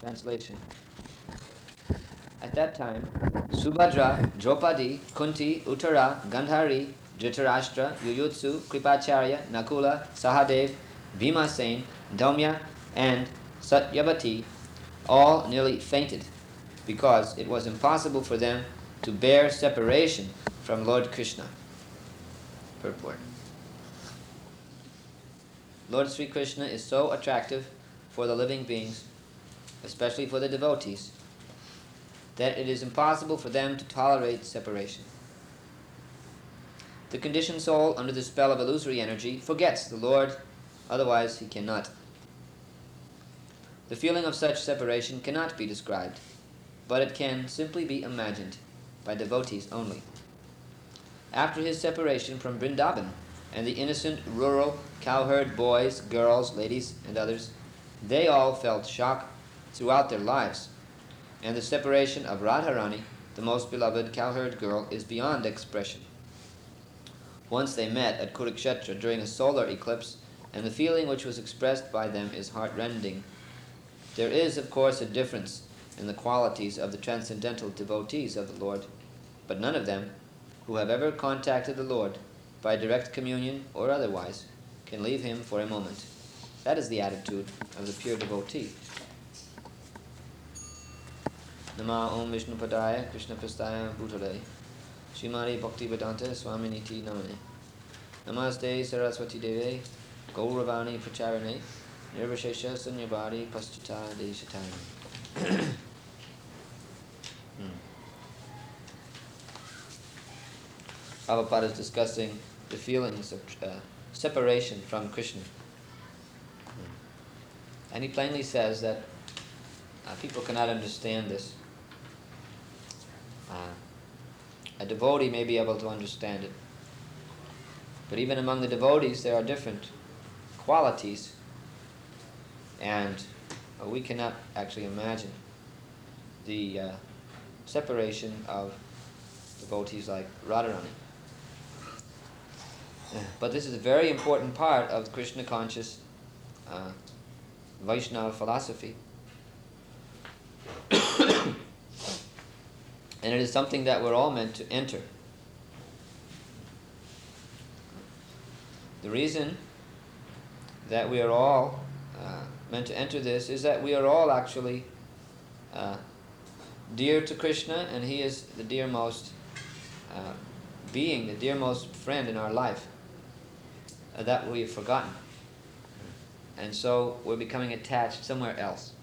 Translation. At that time, Subhadra, Draupadi, Kunti, Uttara, Gandhari, Dhritarashtra, Yuyutsu, Kripacharya, Nakula, Sahadev, Bhimasen, Dhaumya, and Satyavati all nearly fainted because it was impossible for them to bear separation from Lord Krishna. Purport. Lord Sri Krishna is so attractive for the living beings, especially for the devotees, that it is impossible for them to tolerate separation. The conditioned soul, under the spell of illusory energy, forgets the Lord, otherwise he cannot. The feeling of such separation cannot be described, but it can simply be imagined by devotees only. After his separation from Vrindavan and the innocent rural cowherd boys, girls, ladies, and others, they all felt shock throughout their lives, and the separation of Radharani, the most beloved cowherd girl, is beyond expression. Once they met at Kurukshetra during a solar eclipse, and the feeling which was expressed by them is heartrending. There is, of course, a difference in the qualities of the transcendental devotees of the Lord, but none of them, who have ever contacted the Lord, by direct communion or otherwise, can leave him for a moment. That is the attitude of the pure devotee. Nama Om Vishnu Padaya Krishna Prastaya Bhutale Srimati Bhaktivedanta Swaminiti Namane Namaste Saraswati Deve Gauravani Pracharane Nirvashesha Sunyabadi Paschata Deshatayam. Prabhupada is discussing the feelings of separation from Krishna. And he plainly says that people cannot understand this. A devotee may be able to understand it. But even among the devotees, there are different qualities, and we cannot actually imagine the separation of devotees like Radharani. But this is a very important part of Krishna conscious Vaishnava philosophy. And it is something that we're all meant to enter. The reason that we are all meant to enter this is that we are all actually dear to Krishna, and he is the dearmost being, the dearmost friend in our life that we have forgotten. And so we're becoming attached somewhere else.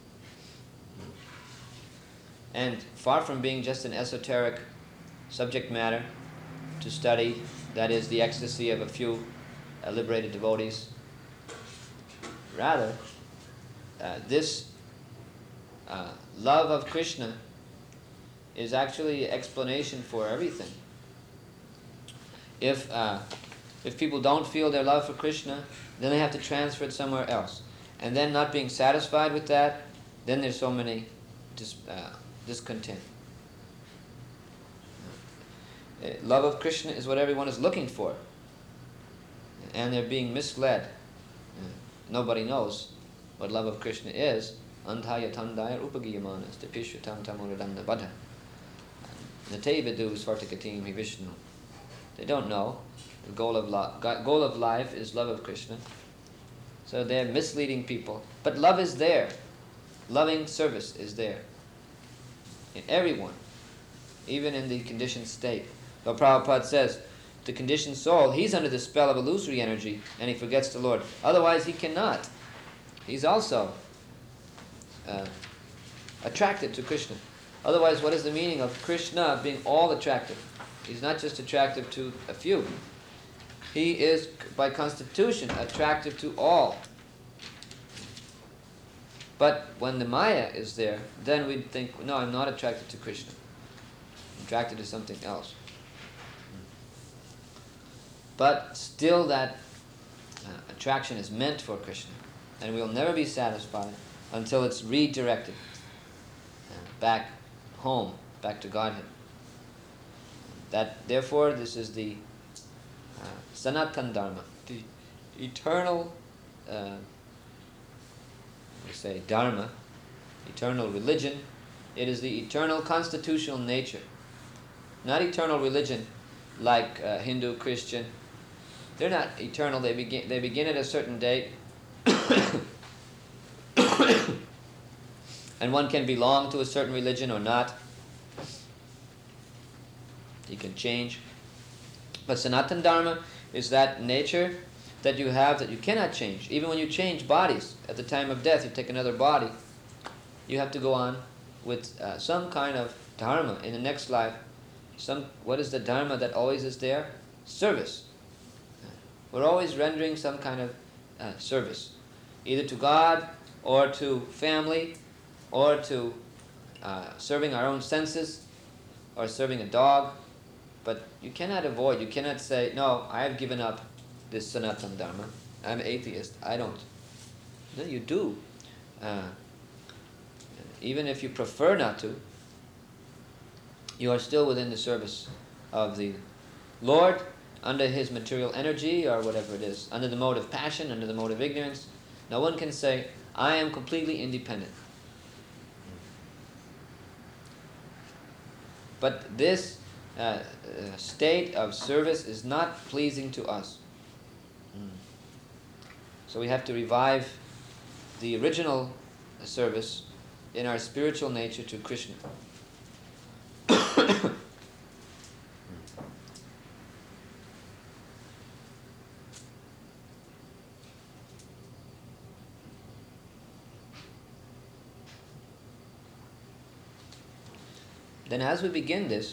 And far from being just an esoteric subject matter to study, that is the ecstasy of a few liberated devotees, rather, this love of Krishna is actually an explanation for everything. If people don't feel their love for Krishna, then they have to transfer it somewhere else. And then not being satisfied with that, then there's so many discontent. Love of Krishna is what everyone is looking for. And they're being misled. Nobody knows what love of Krishna is. Andhaya tandaya upagiyamana stapishyatam tamuradanda badha. Nate vidu svartakatim hi Vishnu. They don't know. The goal of life is love of Krishna. So they're misleading people. But love is there. Loving service is there. In everyone. Even in the conditioned state. So Prabhupada says, the conditioned soul, he's under the spell of illusory energy, and he forgets the Lord. Otherwise he cannot. He's also attracted to Krishna. Otherwise, what is the meaning of Krishna being all attractive? He's not just attractive to a few. He is, by constitution, attractive to all. But when the Maya is there, then we think, no, I'm not attracted to Krishna. I'm attracted to something else. But still that attraction is meant for Krishna. And we'll never be satisfied until it's redirected back home, back to Godhead. Therefore, this is the Sanatan Dharma, the eternal, Dharma, eternal religion. It is the eternal constitutional nature. Not eternal religion like Hindu, Christian. They're not eternal. They begin at a certain date. And one can belong to a certain religion or not. You can change. But Sanatana Dharma is that nature that you have that you cannot change. Even when you change bodies, at the time of death, you take another body, you have to go on with some kind of dharma in the next life. What is the dharma that always is there? Service. We're always rendering some kind of service, either to God or to family or to serving our own senses or serving a dog. But you cannot avoid, you cannot say, no, I have given up this Sanatana Dharma. I'm atheist. I don't. No, you do. Even if you prefer not to, you are still within the service of the Lord, under his material energy or whatever it is, under the mode of passion, under the mode of ignorance. No one can say, I am completely independent. But this state of service is not pleasing to us. So we have to revive the original service in our spiritual nature to Krishna. Then as we begin this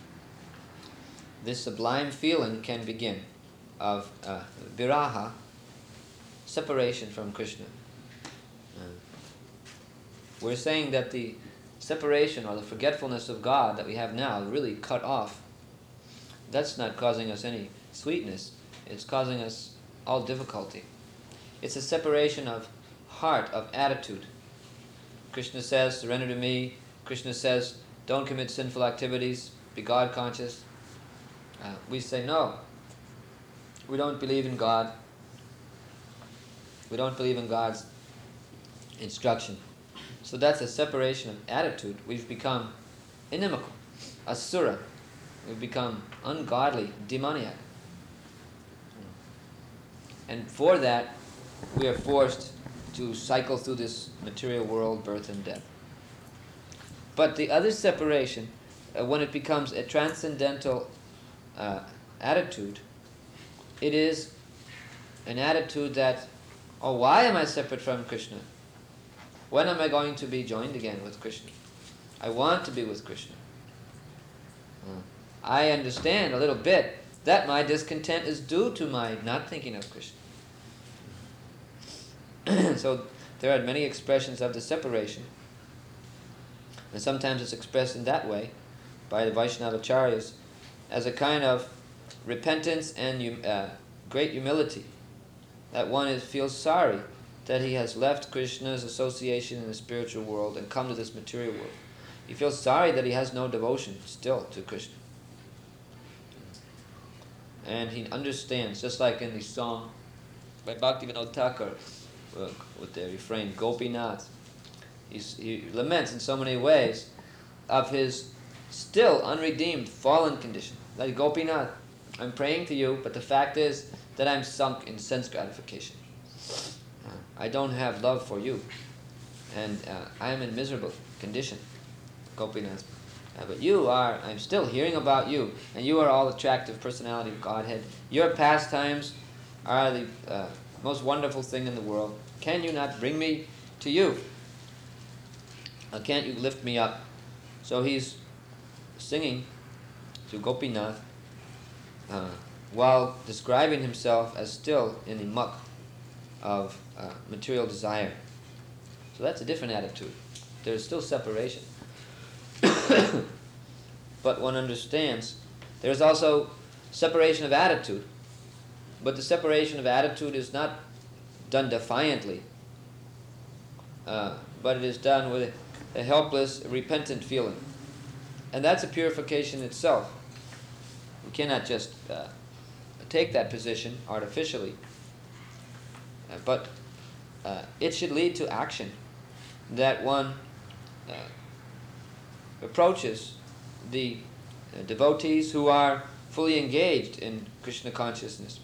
sublime feeling can begin of viraha, separation from Krishna. We're saying that the separation or the forgetfulness of God that we have now, really cut off, that's not causing us any sweetness. It's causing us all difficulty. It's a separation of heart, of attitude. Krishna says, surrender to me. Krishna says, don't commit sinful activities, be God conscious. We say, no, we don't believe in God. We don't believe in God's instruction. So that's a separation of attitude. We've become inimical, asura. We've become ungodly, demoniac. And for that, we are forced to cycle through this material world, birth and death. But the other separation, when it becomes a transcendental attitude, it is an attitude that, oh, why am I separate from Krishna? When am I going to be joined again with Krishna? I want to be with Krishna. I understand a little bit that my discontent is due to my not thinking of Krishna. So there are many expressions of the separation. And sometimes it's expressed in that way by the Vaishnavacharyas as a kind of repentance and great humility. That one feels sorry that he has left Krishna's association in the spiritual world and come to this material world. He feels sorry that he has no devotion still to Krishna. And he understands, just like in the song by Bhaktivinoda Thakur with the refrain, Gopinath. He laments in so many ways of his still unredeemed fallen condition. Like, Gopinath, I'm praying to you, but the fact is that I'm sunk in sense gratification. I don't have love for you, and I am in miserable condition, Gopinath. But you are, I'm still hearing about you, and you are all attractive personality of Godhead. Your pastimes are the most wonderful thing in the world. Can you not bring me to you? Can't you lift me up? So he's singing to Gopinath while describing himself as still in the muck of material desire. So that's a different attitude. There's still separation. But one understands there's also separation of attitude. But the separation of attitude is not done defiantly, but it is done with a helpless, repentant feeling. And that's a purification itself. We cannot just take that position artificially, but it should lead to action, that one approaches the devotees who are fully engaged in Krishna consciousness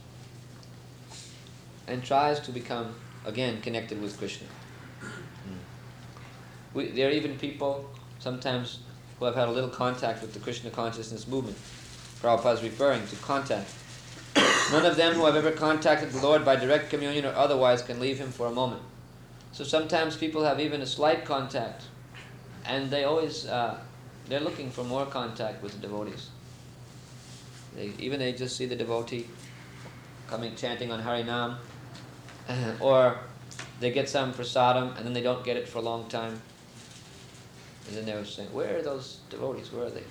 and tries to become again connected with Krishna. There are even people sometimes who have had a little contact with the Krishna consciousness movement. Prabhupada is referring to contact. None of them who have ever contacted the Lord by direct communion or otherwise can leave Him for a moment. So sometimes people have even a slight contact, and they always they're looking for more contact with the devotees. They just see the devotee coming chanting on Harinam, or they get some prasadam and then they don't get it for a long time. And then they were saying, where are those devotees? Where are they?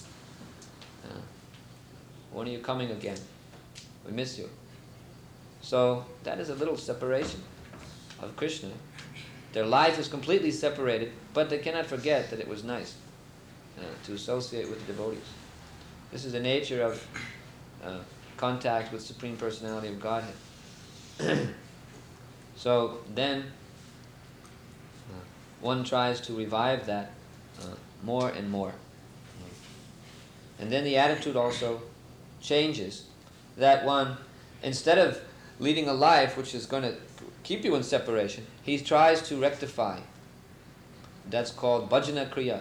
When are you coming again? We miss you. So that is a little separation of Krishna. Their life is completely separated, but they cannot forget that it was nice to associate with the devotees. This is the nature of contact with Supreme Personality of Godhead. So then one tries to revive that more and more. And then the attitude also changes, that one, instead of leading a life which is going to keep you in separation, he tries to rectify. That's called bhajana kriya.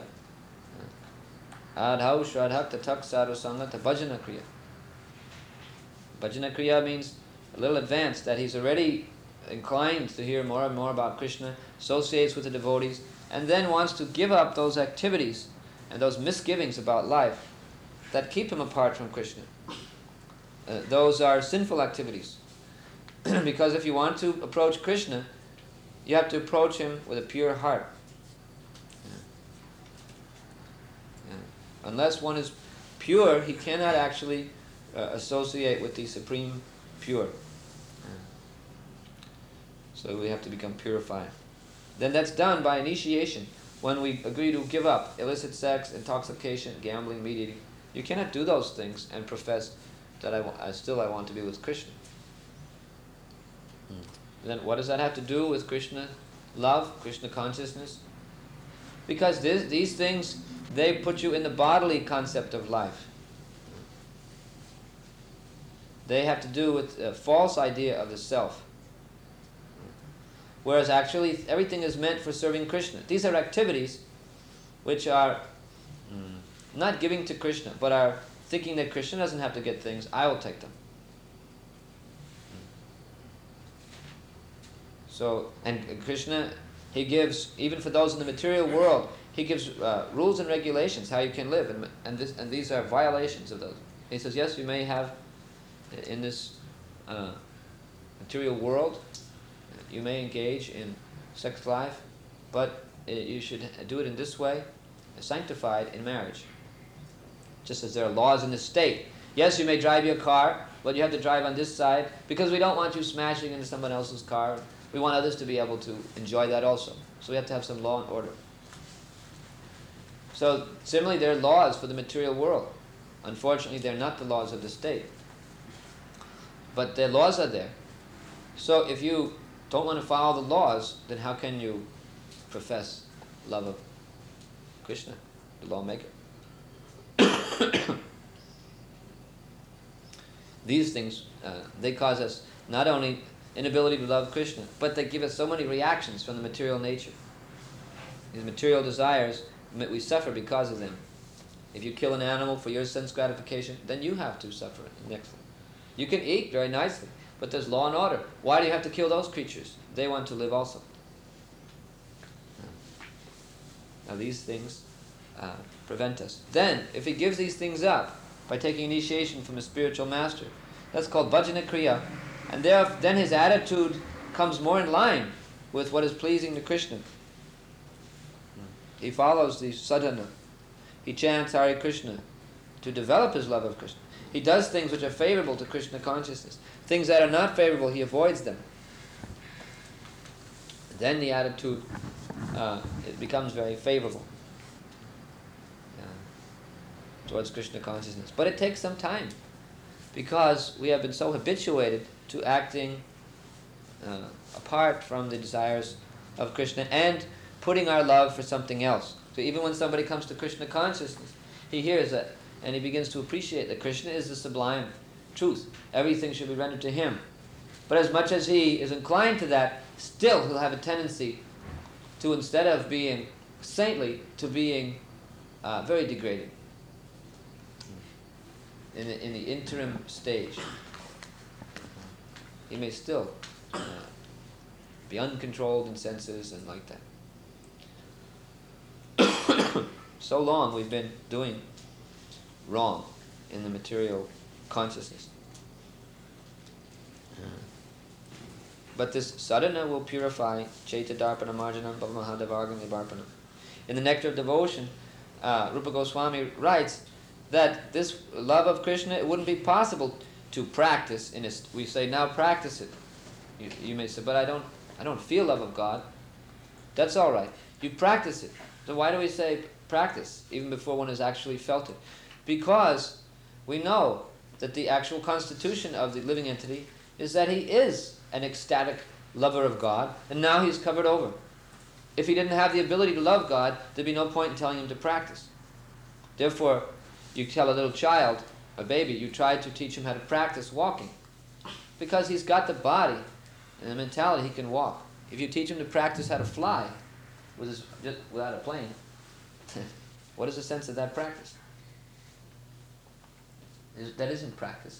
Adhau shradhak tatak sadhu sangata bhajana kriya. Bhajana kriya means a little advanced, that he's already inclined to hear more and more about Krishna, associates with the devotees, and then wants to give up those activities and those misgivings about life that keep him apart from Krishna. Those are sinful activities. Because if you want to approach Krishna, you have to approach him with a pure heart. Unless one is pure, he cannot actually associate with the Supreme Pure. So we have to become purified. Then that's done by initiation. When we agree to give up illicit sex, intoxication, gambling, meat eating, you cannot do those things and profess that I want to be with Krishna. Then what does that have to do with Krishna love, Krishna consciousness? Because these things, they put you in the bodily concept of life. They have to do with a false idea of the self. Whereas actually everything is meant for serving Krishna. These are activities which are not giving to Krishna, but are thinking that Krishna doesn't have to get things, I will take them. So, and Krishna, he gives, even for those in the material world, he gives rules and regulations how you can live, and these are violations of those. He says, yes, you may have in this material world, you may engage in sex life, but you should do it in this way, sanctified in marriage. Just as there are laws in the state. Yes, you may drive your car, but you have to drive on this side, because we don't want you smashing into someone else's car. We want others to be able to enjoy that also. So we have to have some law and order. So similarly, there are laws for the material world. Unfortunately, they're not the laws of the state. But the laws are there. So if you don't want to follow the laws, then how can you profess love of Krishna, the lawmaker? These things, they cause us not only inability to love Krishna, but they give us so many reactions from the material nature. These material desires, we suffer because of them. If you kill an animal for your sense gratification, then you have to suffer next. You can eat very nicely, but there's law and order. Why do you have to kill those creatures? They want to live also. Now these things prevent us. Then, if he gives these things up by taking initiation from a spiritual master, that's called bhajana kriya, and then his attitude comes more in line with what is pleasing to Krishna. He follows the sadhana. He chants Hare Krishna to develop his love of Krishna. He does things which are favorable to Krishna consciousness. Things that are not favorable, he avoids them. Then the attitude it becomes very favorable towards Krishna consciousness. But it takes some time, because we have been so habituated to acting apart from the desires of Krishna, and putting our love for something else. So even when somebody comes to Krishna consciousness, he hears that and he begins to appreciate that Krishna is the sublime truth. Everything should be rendered to him. But as much as he is inclined to that, still he'll have a tendency to, instead of being saintly, to being very degrading in the interim stage. He may still be uncontrolled in senses and like that. So long we've been doing wrong in the material consciousness. But this sadhana will purify Chaita Darpana Marjanam Bhavamahadevargam Nibarpanam. In the Nectar of Devotion, Rupa Goswami writes that this love of Krishna, it wouldn't be possible to practice in it. We say, now practice it. You may say, but I don't feel love of God. That's all right. You practice it. So why do we say practice, even before one has actually felt it? Because we know that the actual constitution of the living entity is that he is an ecstatic lover of God, and now he's covered over. If he didn't have the ability to love God, there'd be no point in telling him to practice. Therefore, you tell a little child, a baby, you try to teach him how to practice walking, because he's got the body and the mentality, he can walk. If you teach him to practice how to fly just without a plane, what is the sense of that practice? That isn't practice.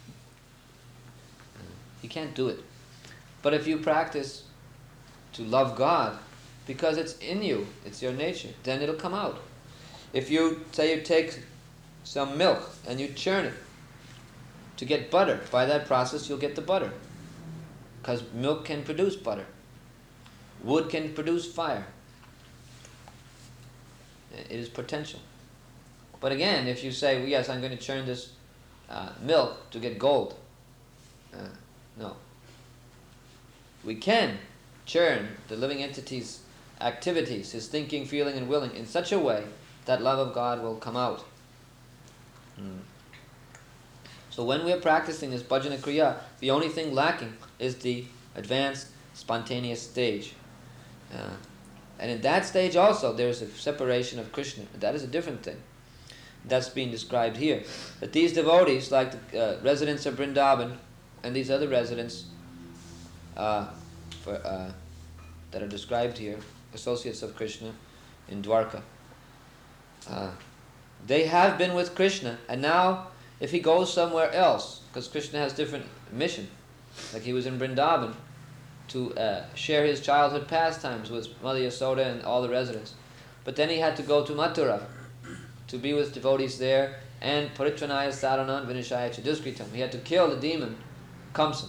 He can't do it. But if you practice to love God, because it's in you, it's your nature, then it'll come out. If you say you take some milk and you churn it to get butter, by that process you'll get the butter. Because milk can produce butter. Wood can produce fire. It is potential. But again, if you say, well, yes, I'm going to churn this milk to get gold. No. We can churn the living entity's activities, his thinking, feeling, and willing in such a way that love of God will come out. So when we're practicing this bhajana kriya, the only thing lacking is the advanced spontaneous stage. And in that stage also there's a separation of Krishna. That is a different thing. That's being described here. That these devotees, like the residents of Vrindavan and these other residents that are described here, associates of Krishna in Dwarka, they have been with Krishna, and now if he goes somewhere else, because Krishna has different mission, like he was in Vrindavan to share his childhood pastimes with Mother Yasoda and all the residents, but then he had to go to Mathura to be with devotees there, and Paritranaya Saranam Vinishaya Chaduskritam. He had to kill the demon Kamsa.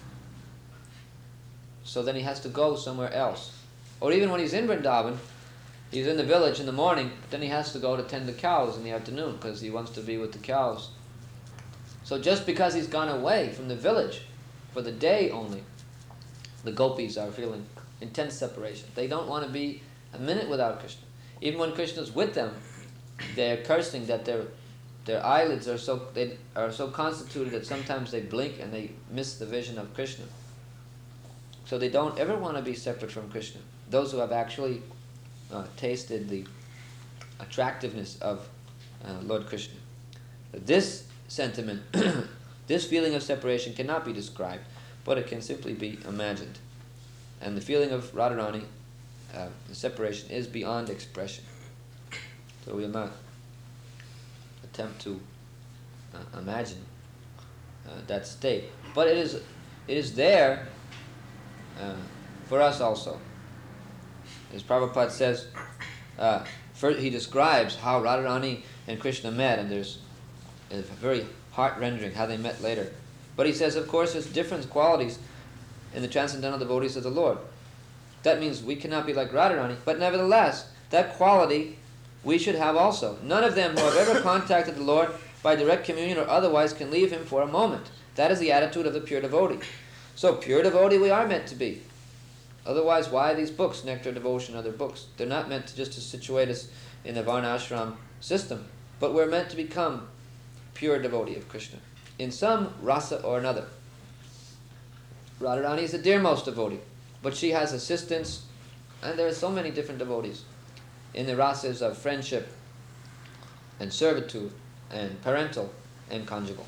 So then he has to go somewhere else. Or even when he's in Vrindavan, he's in the village in the morning, but then he has to go to tend the cows in the afternoon because he wants to be with the cows. So just because he's gone away from the village for the day only, the gopis are feeling intense separation. They don't want to be a minute without Krishna. Even when Krishna's with them, they're cursing that their eyelids are so constituted that sometimes they blink and they miss the vision of Krishna. So they don't ever want to be separate from Krishna. Those who have actually tasted the attractiveness of Lord Krishna. This sentiment, this feeling of separation cannot be described, but it can simply be imagined. And the feeling of Radharani, the separation, is beyond expression. So we will not attempt to imagine that state. But it is there for us also. As Prabhupada says, first he describes how Radharani and Krishna met, and there's a very heart-rendering how they met later. But he says, of course, there's different qualities in the transcendental devotees of the Lord. That means we cannot be like Radharani, but nevertheless, that quality we should have also. None of them who have ever contacted the Lord by direct communion or otherwise can leave him for a moment. That is the attitude of the pure devotee. So pure devotee we are meant to be. Otherwise, why these books, Nectar, Devotion, other books? They're not meant to just to situate us in the Varnashram system, but we're meant to become pure devotee of Krishna in some rasa or another. Radharani is the dearmost devotee, but she has assistants And there are so many different devotees in the rasas of friendship and servitude and parental and conjugal.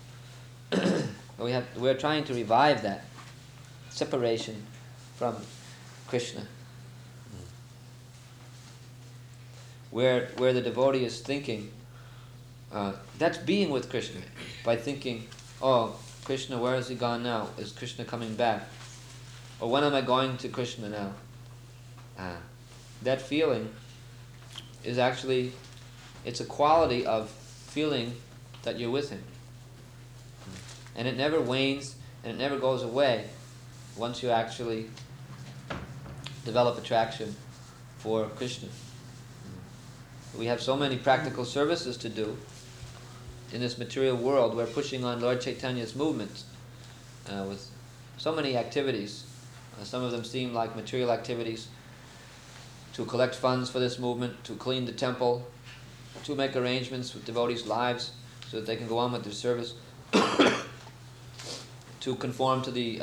We're trying to revive that separation from Krishna, where the devotee is thinking, that's being with Krishna, by thinking, oh, Krishna, where has he gone now? Is Krishna coming back? Or when am I going to Krishna now? That feeling is actually, it's a quality of feeling that you're with him. And it never wanes and it never goes away once you actually develop attraction for Krishna. We have so many practical services to do in this material world. We're pushing on Lord Chaitanya's movement with so many activities. Some of them seem like material activities, to collect funds for this movement, to clean the temple, to make arrangements with devotees' lives so that they can go on with their service, to conform to the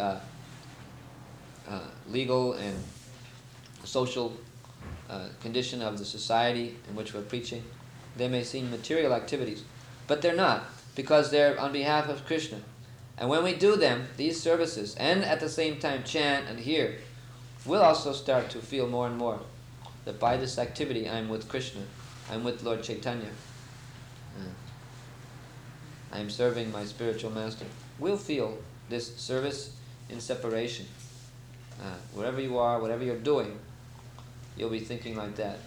legal and social condition of the society in which we're preaching. They may seem material activities, but they're not, because they're on behalf of Krishna. And when we do them, these services, and at the same time chant and hear, we'll also start to feel more and more that by this activity I'm with Krishna, I'm with Lord Chaitanya, I'm serving my spiritual master. We'll feel this service in separation. Wherever you are, whatever you're doing, you'll be thinking like that.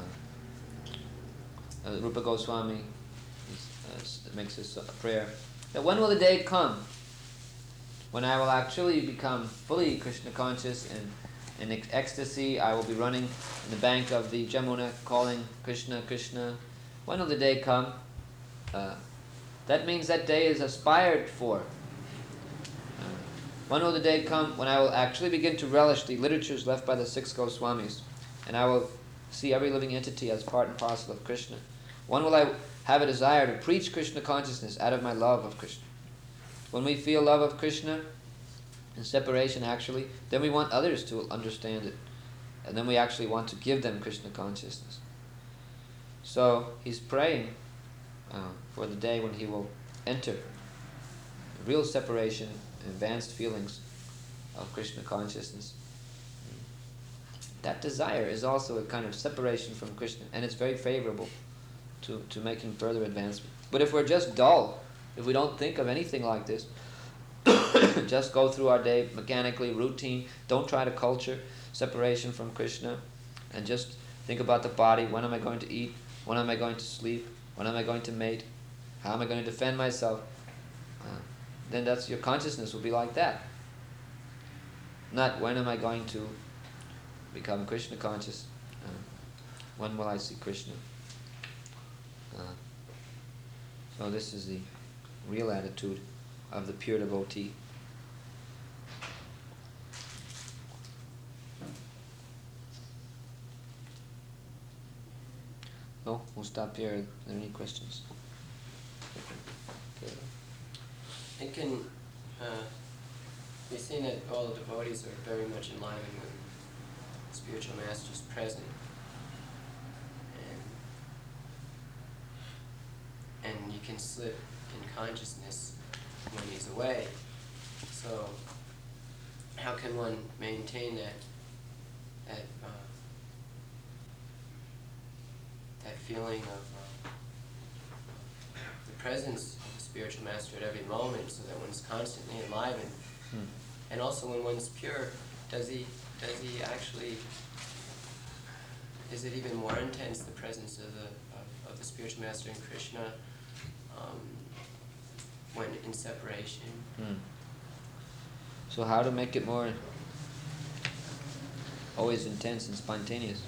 Rupa Goswami makes this prayer, that when will the day come when I will actually become fully Krishna conscious, and in ecstasy I will be running in the bank of the Jamuna calling Krishna, Krishna. When will the day come? That means that day is aspired for. When will the day come when I will actually begin to relish the literatures left by the 6 Goswamis, and I will see every living entity as part and parcel of Krishna? When will I have a desire to preach Krishna consciousness out of my love of Krishna? When we feel love of Krishna in separation, actually, then we want others to understand it, and then we actually want to give them Krishna consciousness. So he's praying for the day when he will enter real separation, advanced feelings of Krishna consciousness. That desire is also a kind of separation from Krishna, and it's very favorable to making further advancement. But if we're just dull, if we don't think of anything like this, just go through our day mechanically, routine, don't try to culture separation from Krishna, and just think about the body, when am I going to eat, when am I going to sleep, when am I going to mate, how am I going to defend myself, then that's your consciousness will be like that. Not when am I going to become Krishna conscious, when will I see Krishna. So this is the real attitude of the pure devotee. No, we'll stop here. Are there any questions? Okay. It can be seen that all the devotees are very much enlivened when the spiritual master is present. And you can slip in consciousness when he's away. So how can one maintain that feeling of the presence of the spiritual master at every moment, so that one's constantly enlivened? And also, when one's pure, does he actually, is it even more intense, the presence of the spiritual master and Krishna when in separation? So how to make it more always intense and spontaneous?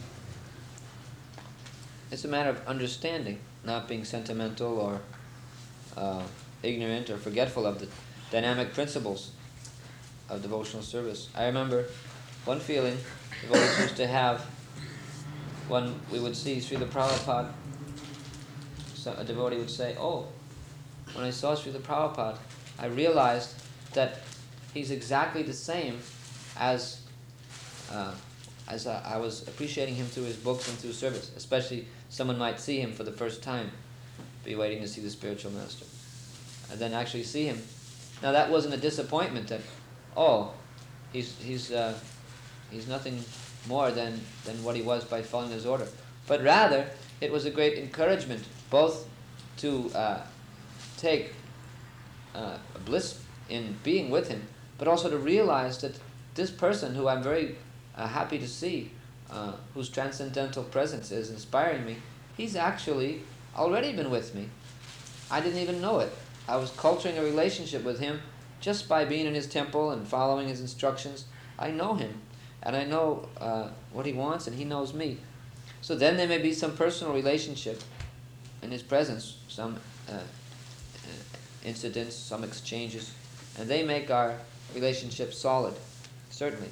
It's a matter of understanding, not being sentimental or ignorant or forgetful of the dynamic principles of devotional service. I remember one feeling devotees used to have when we would see Srila Prabhupada. So a devotee would say, oh, when I saw Srila Prabhupada, I realized that he's exactly the same as as I was appreciating him through his books and through service. Especially someone might see him for the first time, be waiting to see the spiritual master, and then actually see him. Now that wasn't a disappointment that, oh, he's nothing more than what he was by following his order, but rather it was a great encouragement both to take bliss in being with him, but also to realize that this person who I'm very happy to see, whose transcendental presence is inspiring me, he's actually already been with me. I didn't even know it. I was culturing a relationship with him just by being in his temple and following his instructions. I know him, and I know what he wants, and he knows me. So then there may be some personal relationship in his presence, some incidents, some exchanges, and they make our relationship solid, certainly.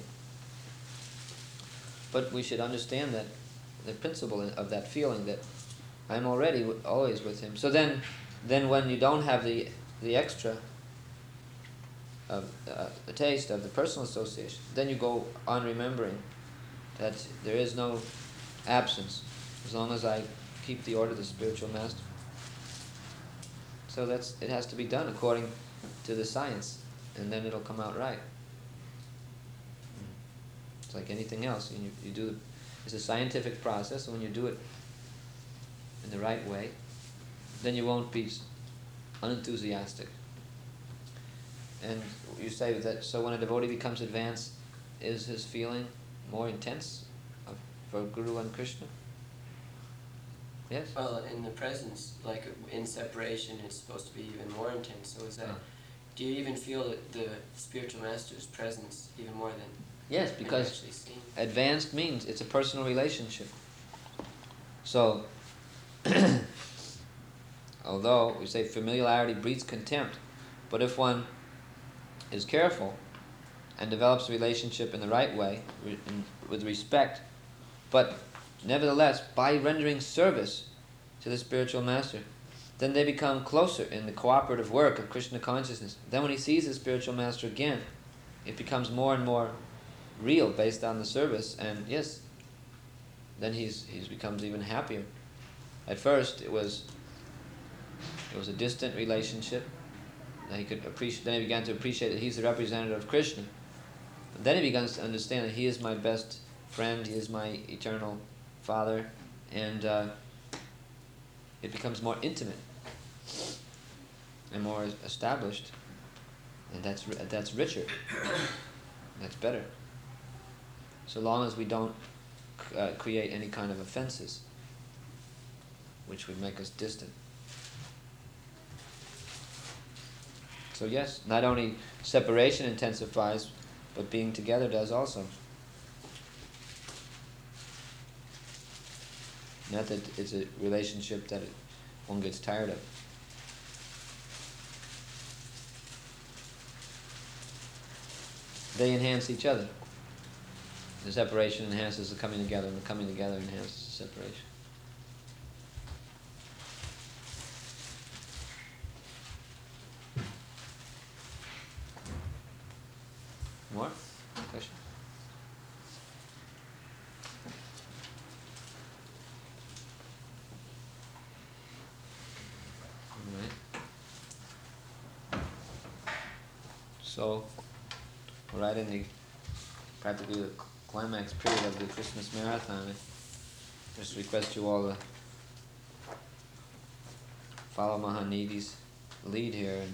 But we should understand that the principle of that feeling that I'm already always with him. So then when you don't have the extra of the taste of the personal association, then you go on remembering that there is no absence as long as I keep the order of the spiritual master. So it has to be done according to the science, and then it'll come out right. It's like anything else. You do it's a scientific process, and when you do it in the right way, then you won't be unenthusiastic. And you say that, so when a devotee becomes advanced, is his feeling more intense for Guru and Krishna? Yes? Well, in the presence, like in separation, it's supposed to be even more intense. So is that, do you even feel the spiritual master's presence even more than yes, because advanced means it's a personal relationship. So, although we say familiarity breeds contempt, but if one is careful and develops a relationship in the right way, with respect, but nevertheless, by rendering service to the spiritual master, then they become closer in the cooperative work of Krishna consciousness. Then when he sees his spiritual master again, it becomes more and more real based on the service, and yes, then he's becomes even happier. At first it was a distant relationship. Then he began to appreciate that he's the representative of Krishna. But then he begins to understand that he is my best friend, he is my eternal father, and it becomes more intimate and more established, and that's richer, that's better. So long as we don't create any kind of offenses which would make us distant. So yes, not only separation intensifies, but being together does also. Not that it's a relationship that one gets tired of. They enhance each other. The separation enhances the coming together, and the coming together enhances the separation. More? Question? All right. So, we're right in practically the climax period of the Christmas marathon. I just request you all to follow Mahanidhi's lead here and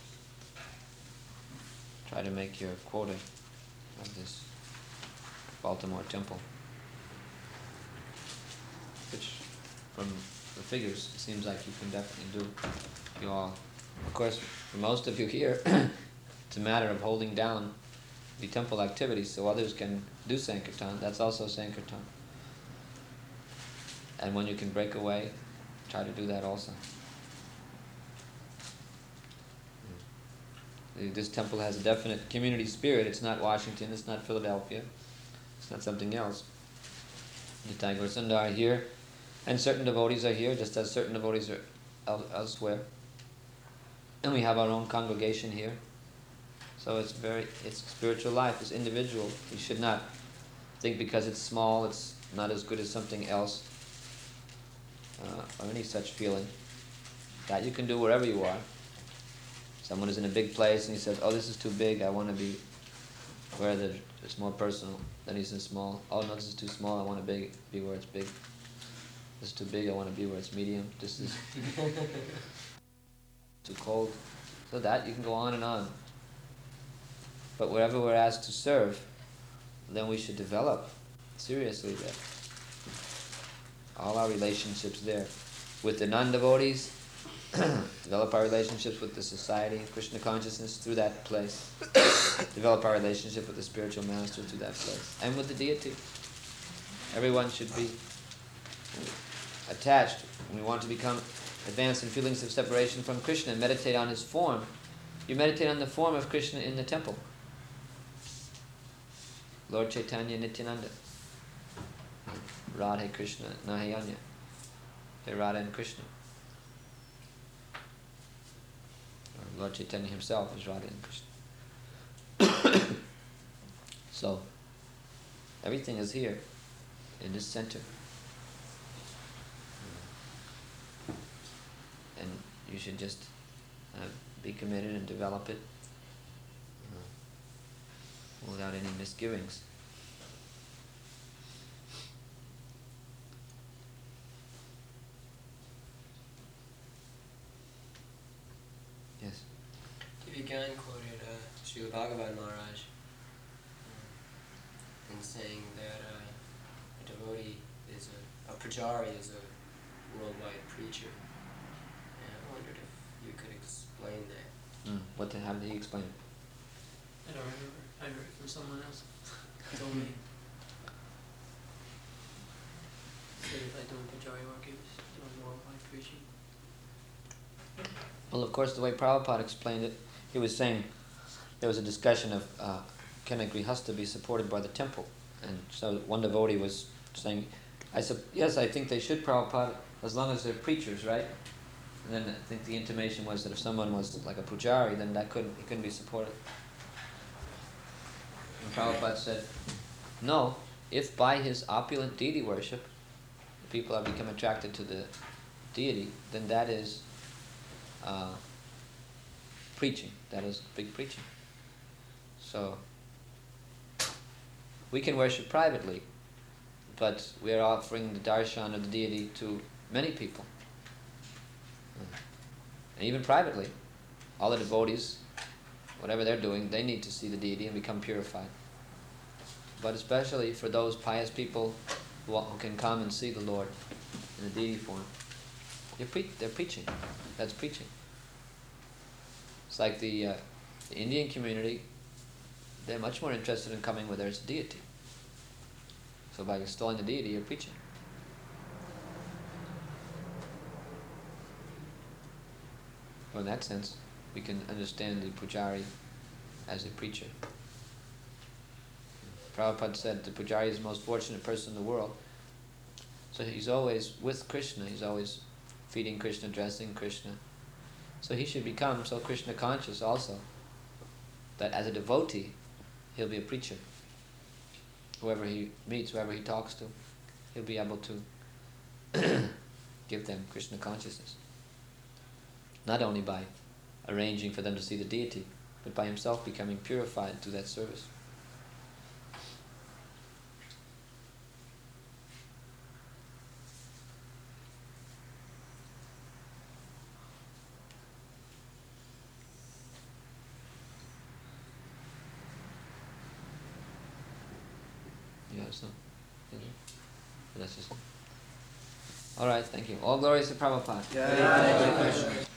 try to make your quota of this Baltimore temple, which from the figures it seems like you can definitely do. You all, of course, for most of you here, it's a matter of holding down the temple activities so others can do Sankirtan. That's also Sankirtan. And when you can break away, try to do that also. This temple has a definite community spirit. It's not Washington, it's not Philadelphia, it's not something else. The Tagore Sundar are here, and certain devotees are here, just as certain devotees are elsewhere. And we have our own congregation here. So it's spiritual life, it's individual. We should not think because it's small, it's not as good as something else, or any such feeling. That you can do wherever you are. Someone is in a big place and he says, "Oh, this is too big. I want to be where it's more personal." Then he's in small. "Oh no, this is too small. I want to be where it's big. This is too big. I want to be where it's medium. This is too cold." So that you can go on and on. But wherever we're asked to serve, then we should develop seriously there. All our relationships there with the non-devotees. Develop our relationships with the society, Krishna consciousness through that place. Develop our relationship with the spiritual master through that place. And with the deity. Everyone should be attached. When we want to become advanced in feelings of separation from Krishna and meditate on his form, you meditate on the form of Krishna in the temple. Lord Chaitanya Nityananda. Radha Krishna Nahayanya. They're Radha and Krishna. Lord Chaitanya himself is Radha and Krishna. So, everything is here, in this center. And you should just be committed and develop it without any misgivings. Yes. Vigan quoted Srila Bhagavan Maharaj in saying that a devotee is a pujari is a worldwide preacher. And I wondered if you could explain that. How did he explain it? I don't remember. I heard it from someone else. He told me. He said by doing pujari work, he was doing worldwide preaching. Well, of course, the way Prabhupada explained it, he was saying there was a discussion of can a grihastha be supported by the temple? And so one devotee was saying, yes, I think they should, Prabhupada, as long as they're preachers, right? And then I think the intimation was that if someone was like a pujari, then he couldn't be supported. And Prabhupada said, no, if by his opulent deity worship, people are become attracted to the deity, then that is preaching. That is big preaching. So, we can worship privately, but we are offering the darshan of the deity to many people. And even privately, all the devotees, whatever they're doing, they need to see the deity and become purified. But especially for those pious people who can come and see the Lord in the deity form, they're preaching. That's preaching. It's like the Indian community, they're much more interested in coming where there's a deity. So by extolling the deity, you're preaching. So in that sense, we can understand the pujari as a preacher. Prabhupada said the pujari is the most fortunate person in the world. So he's always with Krishna, he's always feeding Krishna, dressing Krishna. So he should become so Krishna conscious also, that as a devotee, he'll be a preacher. Whoever he meets, whoever he talks to, he'll be able to give them Krishna consciousness. Not only by arranging for them to see the deity, but by himself becoming purified through that service. That's just all right. Thank you. All glories to Prabhupada. Yeah.